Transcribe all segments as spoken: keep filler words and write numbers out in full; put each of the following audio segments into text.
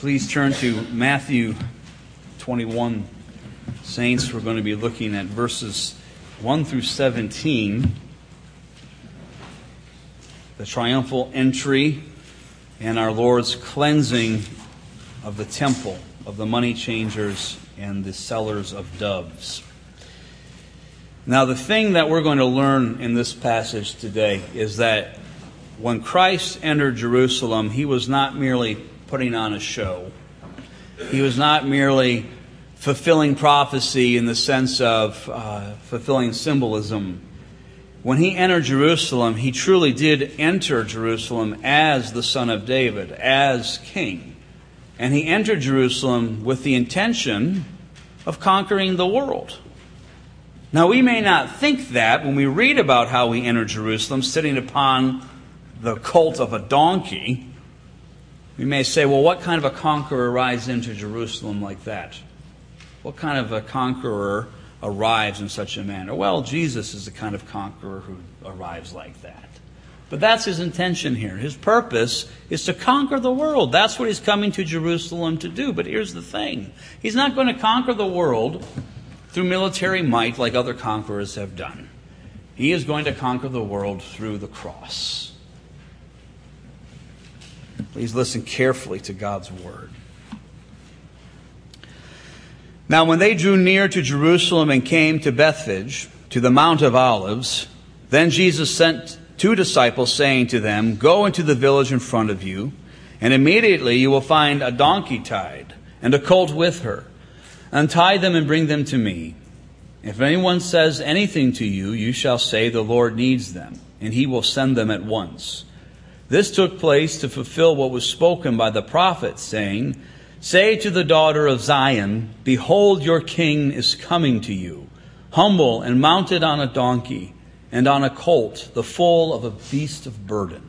Please turn to Matthew twenty-one. Saints, we're going to be looking at verses one through seventeen. The triumphal entry and our Lord's cleansing of the temple, of the money changers and the sellers of doves. Now, the thing that we're going to learn in this passage today is that when Christ entered Jerusalem, he was not merely putting on a show. He was not merely fulfilling prophecy in the sense of uh, fulfilling symbolism. When he entered Jerusalem, he truly did enter Jerusalem as the Son of David, as King. And he entered Jerusalem with the intention of conquering the world. Now, we may not think that when we read about how he entered Jerusalem sitting upon the colt of a donkey. We may say, well, what kind of a conqueror rides into Jerusalem like that? What kind of a conqueror arrives in such a manner? Well, Jesus is the kind of conqueror who arrives like that. But that's his intention here. His purpose is to conquer the world. That's what he's coming to Jerusalem to do. But here's the thing. He's not going to conquer the world through military might like other conquerors have done. He is going to conquer the world through the cross. Please listen carefully to God's word. Now, when they drew near to Jerusalem and came to Bethphage, to the Mount of Olives, then Jesus sent two disciples, saying to them, "Go into the village in front of you, and immediately you will find a donkey tied, and a colt with her. Untie them and bring them to me. If anyone says anything to you, you shall say, 'The Lord needs them,' and he will send them at once." This took place to fulfill what was spoken by the prophet, saying, "Say to the daughter of Zion, Behold, your king is coming to you, humble and mounted on a donkey, and on a colt, the foal of a beast of burden."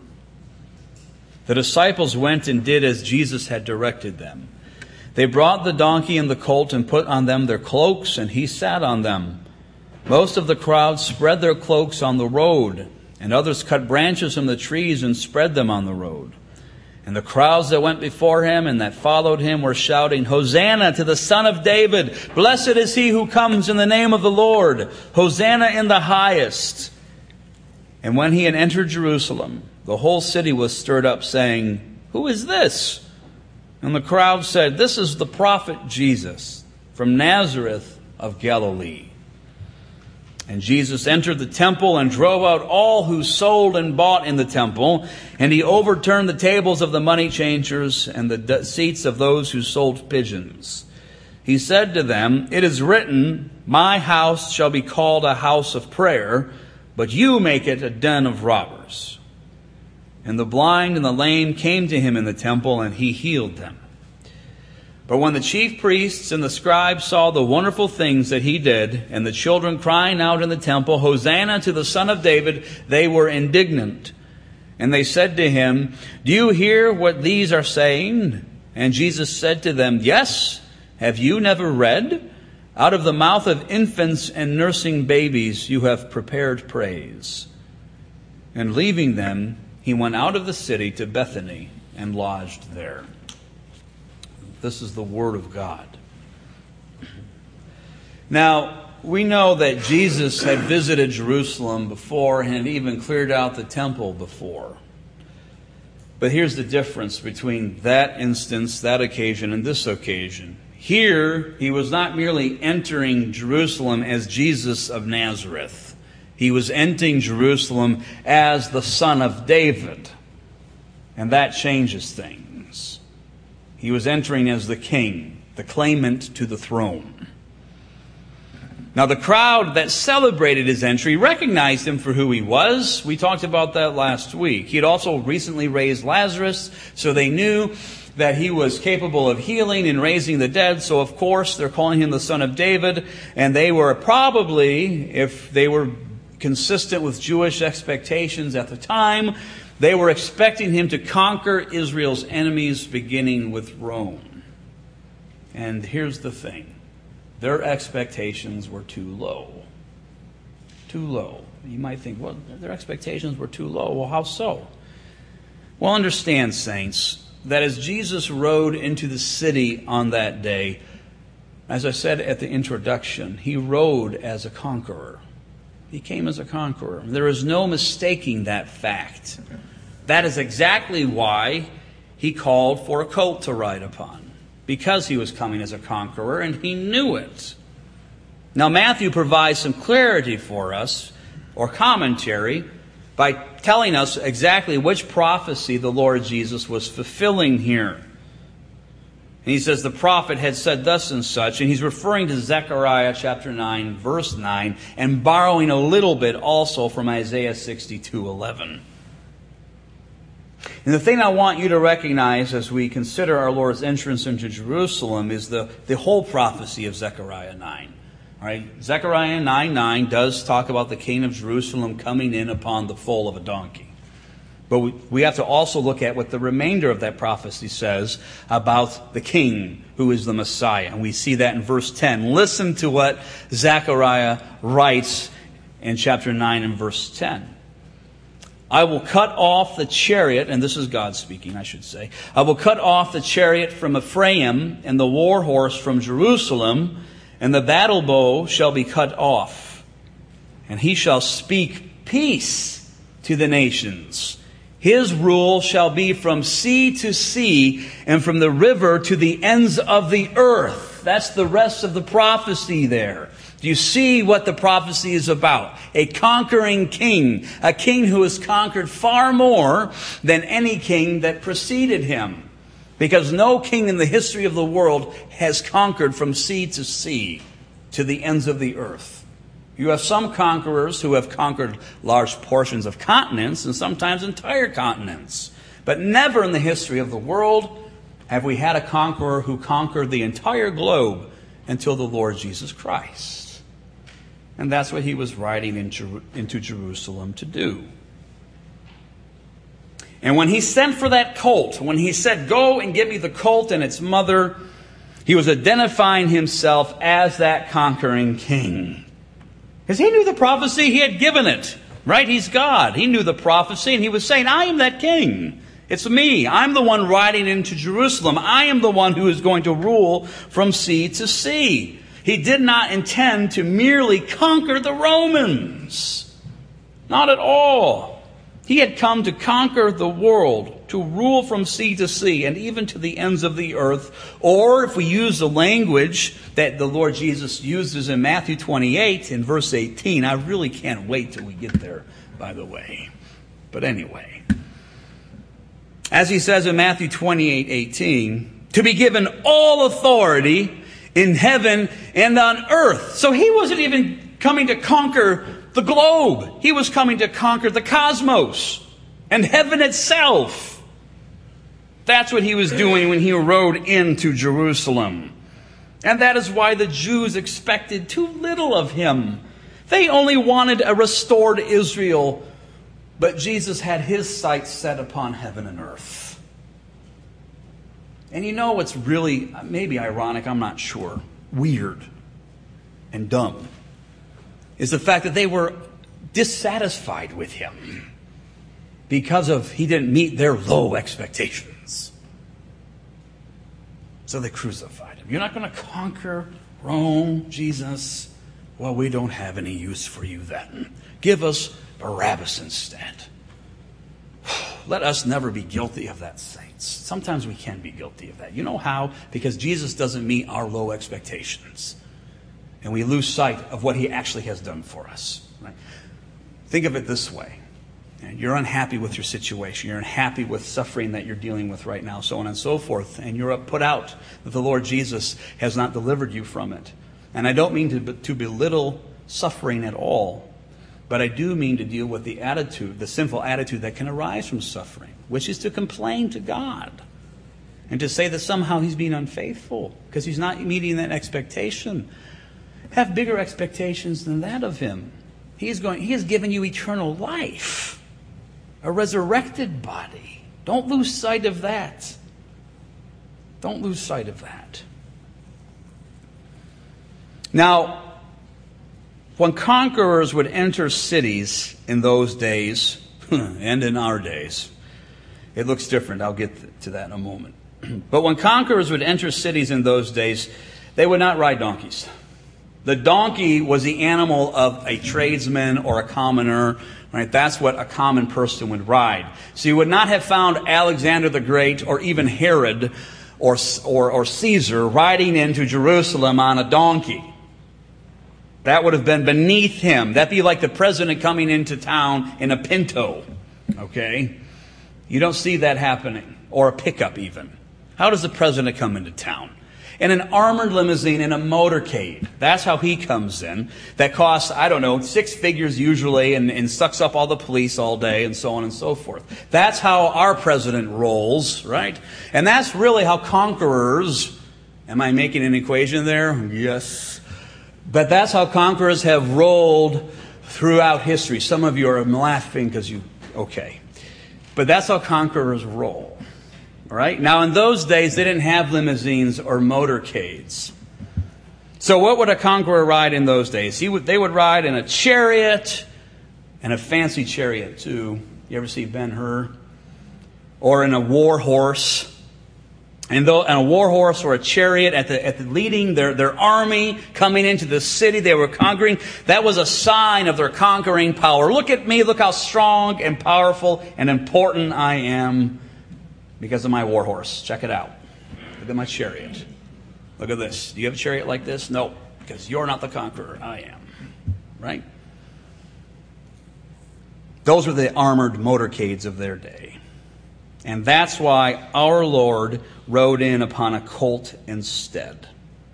The disciples went and did as Jesus had directed them. They brought the donkey and the colt and put on them their cloaks, and he sat on them. Most of the crowd spread their cloaks on the road, and others cut branches from the trees and spread them on the road. And the crowds that went before him and that followed him were shouting, "Hosanna to the Son of David! Blessed is he who comes in the name of the Lord! Hosanna in the highest!" And when he had entered Jerusalem, the whole city was stirred up, saying, "Who is this?" And the crowd said, "This is the prophet Jesus from Nazareth of Galilee." And Jesus entered the temple and drove out all who sold and bought in the temple. And he overturned the tables of the money changers and the seats of those who sold pigeons. He said to them, "It is written, 'My house shall be called a house of prayer,' but you make it a den of robbers." And the blind and the lame came to him in the temple, and he healed them. But when the chief priests and the scribes saw the wonderful things that he did, and the children crying out in the temple, "Hosanna to the Son of David," they were indignant. And they said to him, "Do you hear what these are saying?" And Jesus said to them, "Yes, have you never read? Out of the mouth of infants and nursing babies you have prepared praise." And leaving them, he went out of the city to Bethany and lodged there. This is the word of God. Now, we know that Jesus had visited Jerusalem before and had even cleared out the temple before. But here's the difference between that instance, that occasion, and this occasion. Here, he was not merely entering Jerusalem as Jesus of Nazareth. He was entering Jerusalem as the Son of David. And that changes things. He was entering as the king, the claimant to the throne. Now, the crowd that celebrated his entry recognized him for who he was. We talked about that last week. He had also recently raised Lazarus, so they knew that he was capable of healing and raising the dead. So, of course, they're calling him the Son of David. And they were probably, if they were consistent with Jewish expectations at the time, they were expecting him to conquer Israel's enemies, beginning with Rome. And here's the thing. Their expectations were too low. Too low. You might think, well, their expectations were too low. Well, how so? Well, understand, saints, that as Jesus rode into the city on that day, as I said at the introduction, he rode as a conqueror. He came as a conqueror. There is no mistaking that fact. That is exactly why he called for a colt to ride upon, because he was coming as a conqueror, and he knew it. Now, Matthew provides some clarity for us, or commentary, by telling us exactly which prophecy the Lord Jesus was fulfilling here. And he says the prophet had said thus and such, and he's referring to Zechariah chapter nine, verse nine, and borrowing a little bit also from Isaiah sixty-two eleven. And the thing I want you to recognize as we consider our Lord's entrance into Jerusalem is the, the whole prophecy of Zechariah nine. All right? Zechariah nine nine does talk about the king of Jerusalem coming in upon the foal of a donkey. But we, we have to also look at what the remainder of that prophecy says about the king who is the Messiah. And we see that in verse ten. Listen to what Zechariah writes in chapter nine and verse ten. I will cut off the chariot, and this is God speaking, I should say. I will cut off the chariot from Ephraim and the war horse from Jerusalem, and the battle bow shall be cut off. And he shall speak peace to the nations. His rule shall be from sea to sea and from the river to the ends of the earth. That's the rest of the prophecy there. Do you see what the prophecy is about? A conquering king. A king who has conquered far more than any king that preceded him. Because no king in the history of the world has conquered from sea to sea to the ends of the earth. You have some conquerors who have conquered large portions of continents and sometimes entire continents. But never in the history of the world have we had a conqueror who conquered the entire globe until the Lord Jesus Christ. And that's what he was riding into Jerusalem to do. And when he sent for that colt, when he said, go and give me the colt and its mother, he was identifying himself as that conquering king. Because he knew the prophecy, he had given it. Right? He's God. He knew the prophecy and he was saying, I am that king. It's me. I'm the one riding into Jerusalem. I am the one who is going to rule from sea to sea. He did not intend to merely conquer the Romans. Not at all. He had come to conquer the world, to rule from sea to sea, and even to the ends of the earth. Or, if we use the language that the Lord Jesus uses in Matthew twenty-eight, in verse eighteen, I really can't wait till we get there, by the way. But anyway. As he says in Matthew twenty-eight eighteen, to be given all authority in heaven and on earth. So he wasn't even coming to conquer the globe. He was coming to conquer the cosmos and heaven itself. That's what he was doing when he rode into Jerusalem. And that is why the Jews expected too little of him. They only wanted a restored Israel, but Jesus had his sights set upon heaven and earth. And you know what's really, maybe ironic, I'm not sure, weird and dumb, is the fact that they were dissatisfied with him because of he didn't meet their low expectations. So they crucified him. You're not going to conquer Rome, Jesus? Well, we don't have any use for you then. Give us Barabbas instead. Let us never be guilty of that, saints. Sometimes we can be guilty of that. You know how? Because Jesus doesn't meet our low expectations. And we lose sight of what he actually has done for us. Right? Think of it this way. You're unhappy with your situation. You're unhappy with suffering that you're dealing with right now, so on and so forth. And you're put out that the Lord Jesus has not delivered you from it. And I don't mean to, to belittle suffering at all. But I do mean to deal with the attitude, the sinful attitude that can arise from suffering, which is to complain to God and to say that somehow he's being unfaithful because he's not meeting that expectation. Have bigger expectations than that of him. He is going, he has given you eternal life, a resurrected body. Don't lose sight of that. Don't lose sight of that. Now, when conquerors would enter cities in those days, and in our days, It looks different. I'll get to that in a moment. But when conquerors would enter cities in those days, they would not ride donkeys. The donkey was the animal of a tradesman or a commoner. Right? That's what a common person would ride. So you would not have found Alexander the Great or even Herod or, or, or Caesar riding into Jerusalem on a donkey. That would have been beneath him. That'd be like the president coming into town in a pinto. Okay? You don't see that happening. Or a pickup even. How does the president come into town? In an armored limousine, in a motorcade. That's how he comes in. That costs, I don't know, six figures usually and, and sucks up all the police all day and so on and so forth. That's how our president rolls, right? And that's really how conquerors, am I making an equation there? Yes. But that's how conquerors have rolled throughout history. Some of you are laughing because you, okay. But that's how conquerors roll. All right? Now, in those days, they didn't have limousines or motorcades. So what would a conqueror ride in those days? He would, they would ride in a chariot, and a fancy chariot, too. You ever see Ben-Hur? Or in a war horse. And, though, and a war horse or a chariot at the, at the leading their, their army coming into the city they were conquering. That was a sign of their conquering power. Look at me. Look how strong and powerful and important I am. Because of my war horse. Check it out. Look at my chariot. Look at this. Do you have a chariot like this? No. Because you're not the conqueror. I am. Right? Those were the armored motorcades of their day. And that's why our Lord rode in upon a colt instead.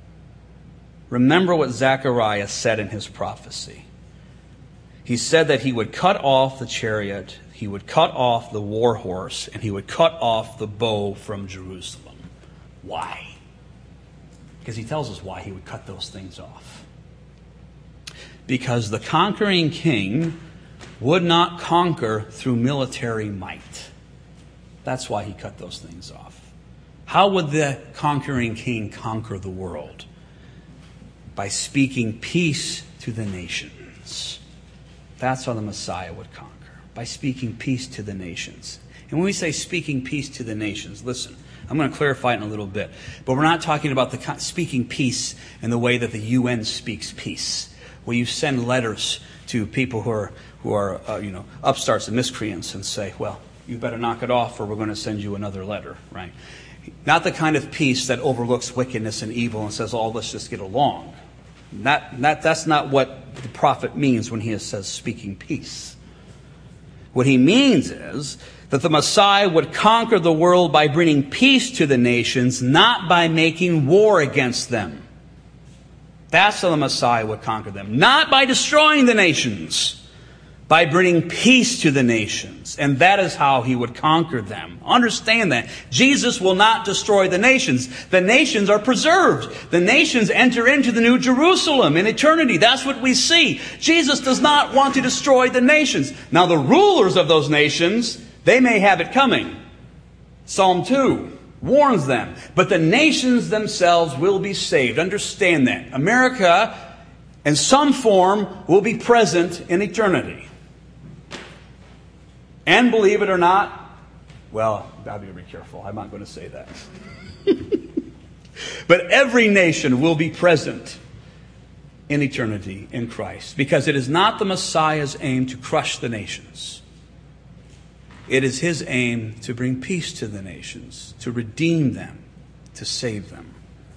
Remember what Zechariah said in his prophecy. He said that he would cut off the chariot, he would cut off the war horse, and he would cut off the bow from Jerusalem. Why? Because he tells us why he would cut those things off. Because the conquering king would not conquer through military might. That's why he cut those things off. How would the conquering king conquer the world? By speaking peace to the nations. That's how the Messiah would conquer. By speaking peace to the nations. And when we say speaking peace to the nations, listen, I'm going to clarify it in a little bit. But we're not talking about the speaking peace in the way that the U N speaks peace. Where you send letters to people who are, who are uh, you know, upstarts and miscreants and say, well, you better knock it off or we're going to send you another letter, right? Not the kind of peace that overlooks wickedness and evil and says, oh, let's just get along. Not, not, that's not what the prophet means when he says speaking peace. What he means is that the Messiah would conquer the world by bringing peace to the nations, not by making war against them. That's how the Messiah would conquer them. Not by destroying the nations, by bringing peace to the nations. And that is how he would conquer them. Understand that. Jesus will not destroy the nations. The nations are preserved. The nations enter into the New Jerusalem in eternity. That's what we see. Jesus does not want to destroy the nations. Now the rulers of those nations, they may have it coming. Psalm two warns them. But the nations themselves will be saved. Understand that. America, in some form, will be present in eternity. And believe it or not, well, I'll be very careful. I'm not going to say that. But every nation will be present in eternity in Christ. Because it is not the Messiah's aim to crush the nations. It is his aim to bring peace to the nations, to redeem them, to save them.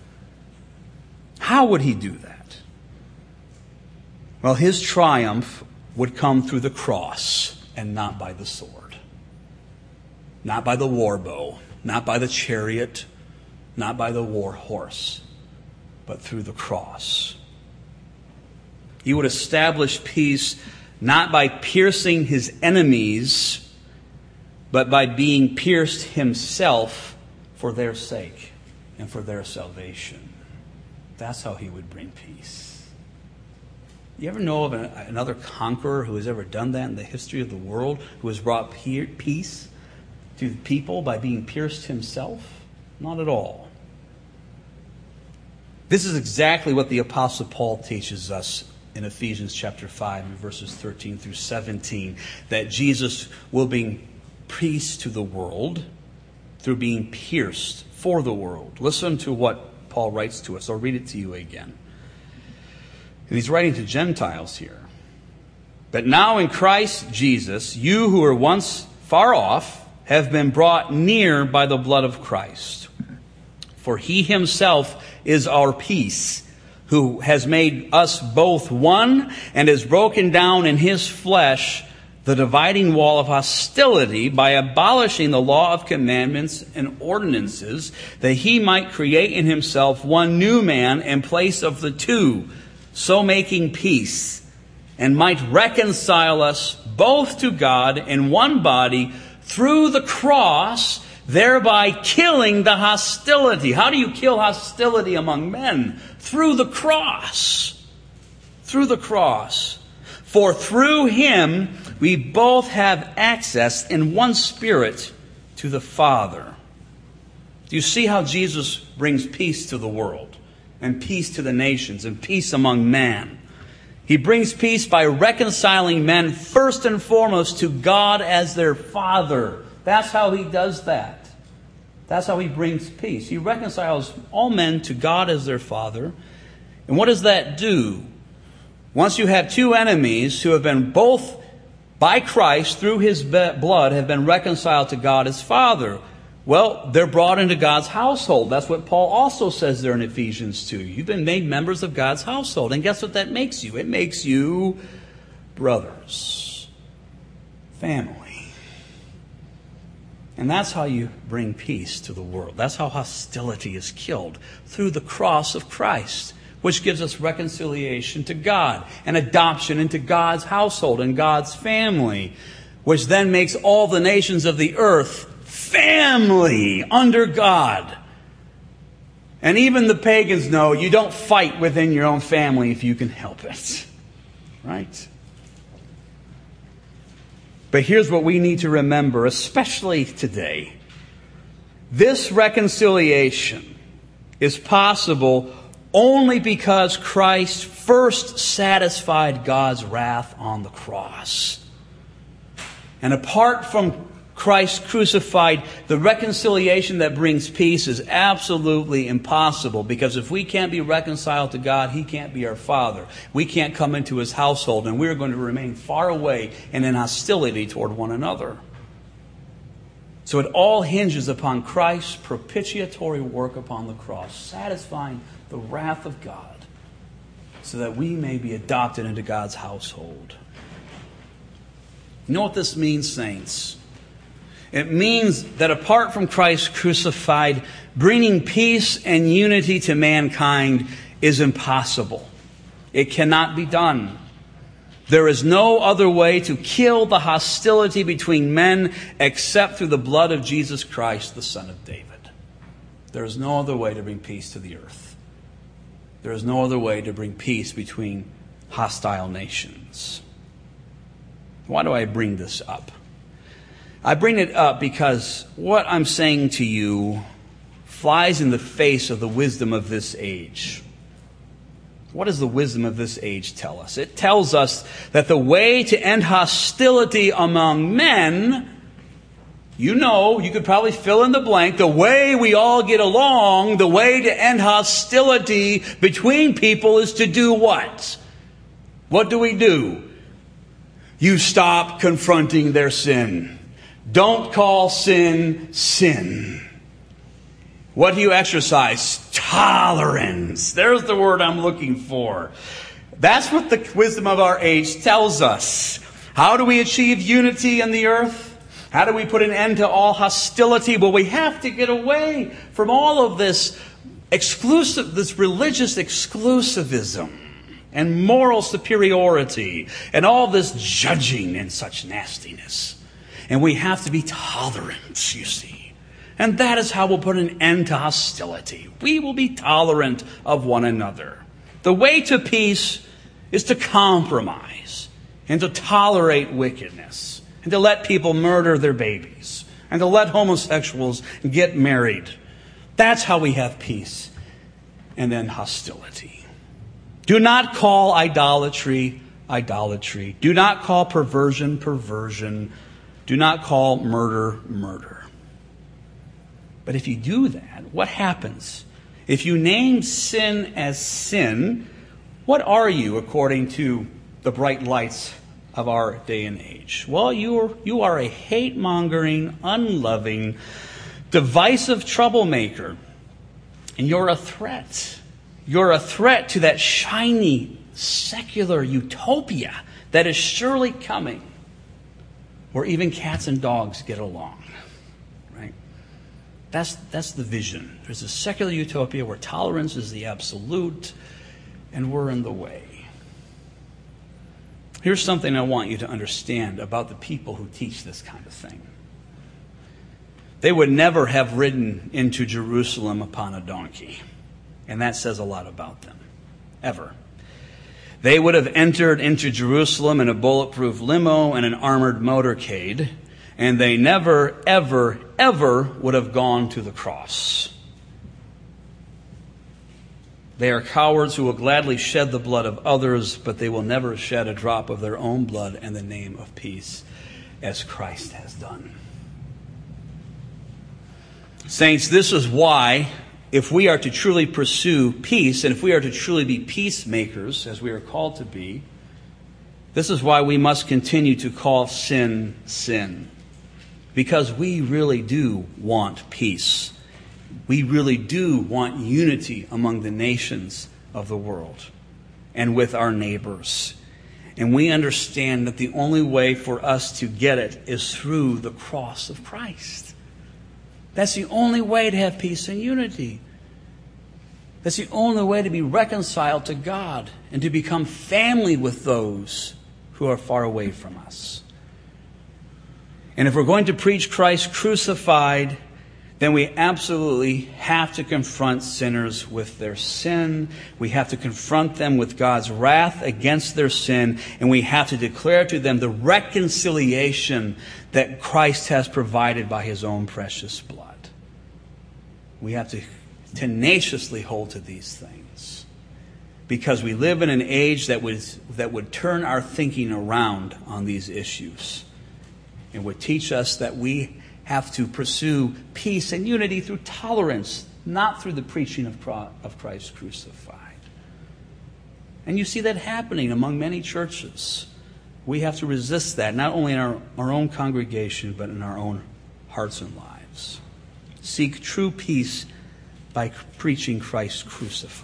How would he do that? Well, his triumph would come through the cross. And not by the sword. Not by the war bow. Not by the chariot. Not by the war horse. But through the cross. He would establish peace not by piercing his enemies, but by being pierced himself for their sake and for their salvation. That's how he would bring peace. You ever know of a, another conqueror who has ever done that in the history of the world, who has brought peace to people by being pierced himself? Not at all. This is exactly what the Apostle Paul teaches us in Ephesians chapter five, verses thirteen through seventeen, that Jesus will bring peace to the world through being pierced for the world. Listen to what Paul writes to us. I'll read it to you again. And he's writing to Gentiles here. But now in Christ Jesus, you who were once far off have been brought near by the blood of Christ. For he himself is our peace, who has made us both one and has broken down in his flesh the dividing wall of hostility by abolishing the law of commandments and ordinances, that he might create in himself one new man in place of the two, so making peace, and might reconcile us both to God in one body through the cross, thereby killing the hostility. How do you kill hostility among men? Through the cross. Through the cross. For through him we both have access in one spirit to the Father. Do you see how Jesus brings peace to the world, and peace to the nations, and peace among man? He brings peace by reconciling men first and foremost to God as their Father. That's how he does that. That's how he brings peace. He reconciles all men to God as their Father. And what does that do? Once you have two enemies who have been both by Christ through his blood have been reconciled to God as Father, well, they're brought into God's household. That's what Paul also says there in Ephesians two. You've been made members of God's household. And guess what that makes you? It makes you brothers. Family. And that's how you bring peace to the world. That's how hostility is killed. Through the cross of Christ, which gives us reconciliation to God and adoption into God's household and God's family, which then makes all the nations of the earth family under God. And even the pagans know you don't fight within your own family if you can help it. Right? But here's what we need to remember, especially today. This reconciliation is possible only because Christ first satisfied God's wrath on the cross. And apart from Christ crucified, the reconciliation that brings peace is absolutely impossible. Because if we can't be reconciled to God, he can't be our Father. We can't come into his household, and we're going to remain far away and in hostility toward one another. So it all hinges upon Christ's propitiatory work upon the cross, satisfying the wrath of God, so that we may be adopted into God's household. You know what this means, saints? It means that apart from Christ crucified, bringing peace and unity to mankind is impossible. It cannot be done. There is no other way to kill the hostility between men except through the blood of Jesus Christ, the Son of David. There is no other way to bring peace to the earth. There is no other way to bring peace between hostile nations. Why do I bring this up? I bring it up because what I'm saying to you flies in the face of the wisdom of this age. What does the wisdom of this age tell us? It tells us that the way to end hostility among men, you know, you could probably fill in the blank, the way we all get along, the way to end hostility between people is to do what? What do we do? You stop confronting their sin. Don't call sin, sin. What do you exercise? Tolerance. There's the word I'm looking for. That's what the wisdom of our age tells us. How do we achieve unity in the earth? How do we put an end to all hostility? Well, we have to get away from all of this exclusive, this religious exclusivism and moral superiority and all this judging and such nastiness. And we have to be tolerant, you see. And that is how we'll put an end to hostility. We will be tolerant of one another. The way to peace is to compromise and to tolerate wickedness and to let people murder their babies and to let homosexuals get married. That's how we have peace and then hostility. Do not call idolatry idolatry. Do not call perversion perversion. Do not call murder murder. But if you do that, what happens? If you name sin as sin, what are you according to the bright lights of our day and age? Well, you are, you are a hate-mongering, unloving, divisive troublemaker. And you're a threat. You're a threat to that shiny, secular utopia that is surely coming, where even cats and dogs get along. Right? That's, that's the vision. There's a secular utopia where tolerance is the absolute, and we're in the way. Here's something I want you to understand about the people who teach this kind of thing. They would never have ridden into Jerusalem upon a donkey. And that says a lot about them. Ever. They would have entered into Jerusalem in a bulletproof limo and an armored motorcade. And they never, ever, ever would have gone to the cross. They are cowards who will gladly shed the blood of others, but they will never shed a drop of their own blood in the name of peace, as Christ has done. Saints, this is why, if we are to truly pursue peace, and if we are to truly be peacemakers, as we are called to be, this is why we must continue to call sin, sin. Because we really do want peace. We really do want unity among the nations of the world and with our neighbors. And we understand that the only way for us to get it is through the cross of Christ. That's the only way to have peace and unity. That's the only way to be reconciled to God and to become family with those who are far away from us. And if we're going to preach Christ crucified, then we absolutely have to confront sinners with their sin. We have to confront them with God's wrath against their sin. And we have to declare to them the reconciliation that Christ has provided by His own precious blood. We have to tenaciously hold to these things. Because we live in an age that would, that would turn our thinking around on these issues. And would teach us that we have to pursue peace and unity through tolerance, not through the preaching of Christ crucified. And you see that happening among many churches. We have to resist that, not only in our, our own congregation, but in our own hearts and lives. Seek true peace by preaching Christ crucified.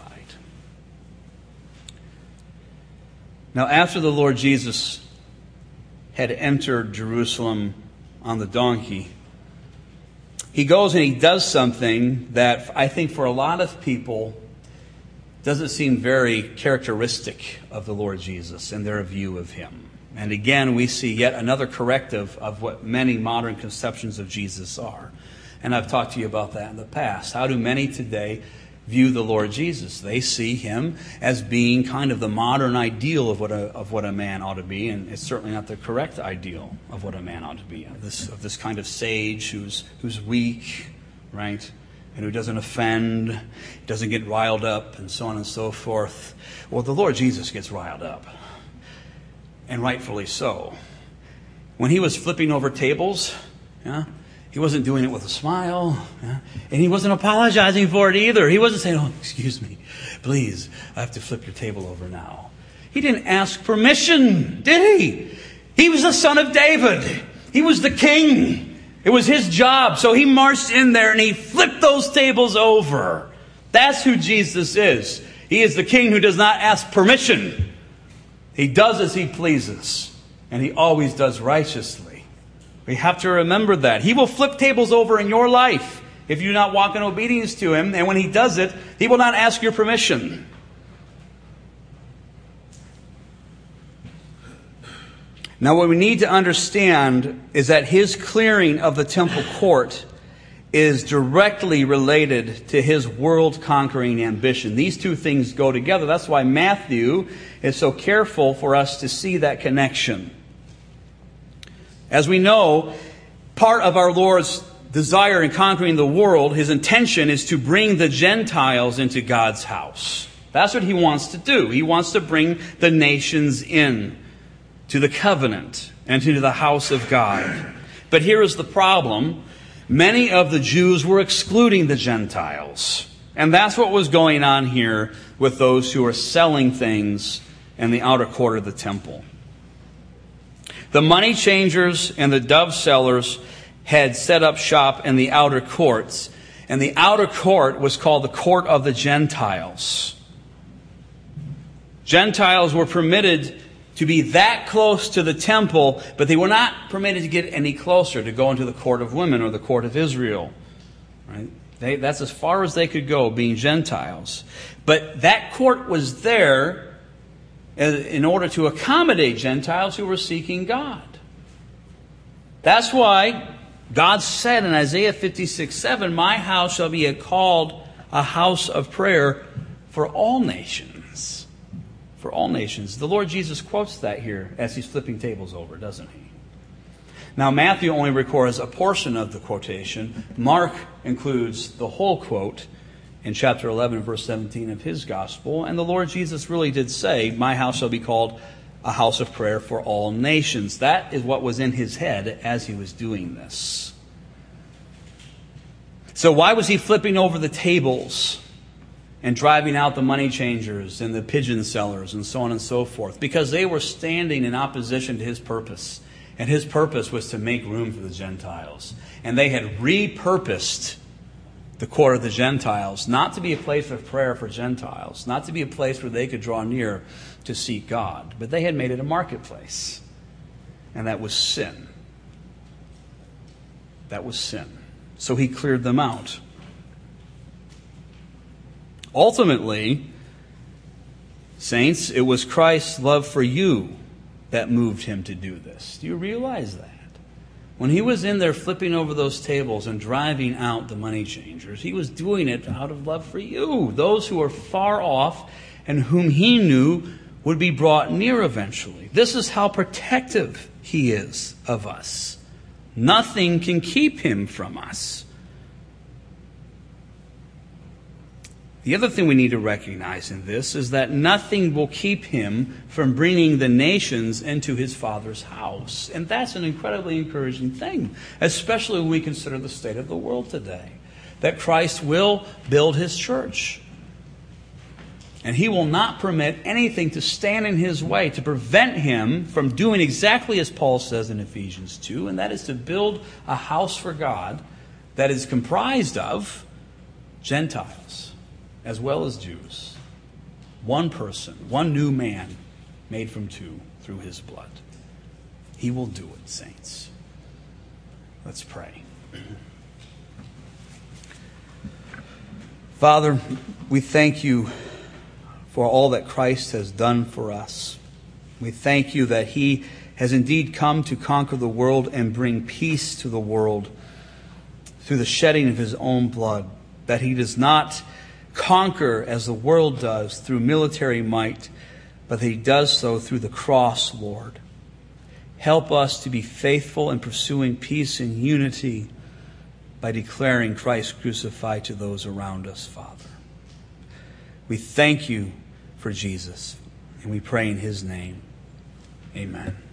Now, after the Lord Jesus had entered Jerusalem on the donkey, He goes and He does something that I think for a lot of people doesn't seem very characteristic of the Lord Jesus and their view of Him. And again, we see yet another corrective of what many modern conceptions of Jesus are. And I've talked to you about that in the past. How do many today view the Lord Jesus? They see Him as being kind of the modern ideal of what a, of what a man ought to be, and it's certainly not the correct ideal of what a man ought to be. Of this, of this kind of sage who's who's weak, right, and who doesn't offend, doesn't get riled up, and so on and so forth. Well, the Lord Jesus gets riled up, and rightfully so. When He was flipping over tables, yeah. He wasn't doing it with a smile, yeah? And He wasn't apologizing for it either. He wasn't saying, oh, excuse me, please, I have to flip your table over now. He didn't ask permission, did He? He was the son of David. He was the king. It was His job. So He marched in there and He flipped those tables over. That's who Jesus is. He is the king who does not ask permission. He does as He pleases. And He always does righteously. We have to remember that. He will flip tables over in your life if you do not walk in obedience to Him. And when He does it, He will not ask your permission. Now, what we need to understand is that His clearing of the temple court is directly related to His world-conquering ambition. These two things go together. That's why Matthew is so careful for us to see that connection. As we know, part of our Lord's desire in conquering the world, His intention is to bring the Gentiles into God's house. That's what He wants to do. He wants to bring the nations in to the covenant and to the house of God. But here is the problem. Many of the Jews were excluding the Gentiles. And that's what was going on here with those who were selling things in the outer court of the temple. The money changers and the dove sellers had set up shop in the outer courts. And the outer court was called the court of the Gentiles. Gentiles were permitted to be that close to the temple, but they were not permitted to get any closer, to go into the court of women or the court of Israel. Right? They, that's as far as they could go, being Gentiles. But that court was there in order to accommodate Gentiles who were seeking God. That's why God said in Isaiah fifty-six seven, "My house shall be called a house of prayer for all nations." For all nations. The Lord Jesus quotes that here as he's flipping tables over, doesn't he? Now, Matthew only records a portion of the quotation. Mark includes the whole quote in chapter eleven, verse seventeen of his gospel. And the Lord Jesus really did say, "My house shall be called a house of prayer for all nations." That is what was in his head as he was doing this. So why was he flipping over the tables and driving out the money changers and the pigeon sellers and so on and so forth? Because they were standing in opposition to his purpose. And his purpose was to make room for the Gentiles. And they had repurposed the court of the Gentiles not to be a place of prayer for Gentiles, not to be a place where they could draw near to seek God, but they had made it a marketplace. And that was sin. That was sin. So he cleared them out. Ultimately, saints, it was Christ's love for you that moved him to do this. Do you realize that? When he was in there flipping over those tables and driving out the money changers, he was doing it out of love for you, those who are far off and whom he knew would be brought near eventually. This is how protective he is of us. Nothing can keep him from us. The other thing we need to recognize in this is that nothing will keep him from bringing the nations into his Father's house. And that's an incredibly encouraging thing, especially when we consider the state of the world today. That Christ will build his church. And he will not permit anything to stand in his way to prevent him from doing exactly as Paul says in Ephesians two, and that is to build a house for God that is comprised of Gentiles as well as Jews. One person, one new man made from two through his blood. He will do it, saints. Let's pray. Father, we thank you for all that Christ has done for us. We thank you that he has indeed come to conquer the world and bring peace to the world through the shedding of his own blood, that he does not conquer as the world does through military might, but that he does so through the cross, Lord. Help us to be faithful in pursuing peace and unity by declaring Christ crucified to those around us, Father. We thank you for Jesus, and we pray in his name. Amen.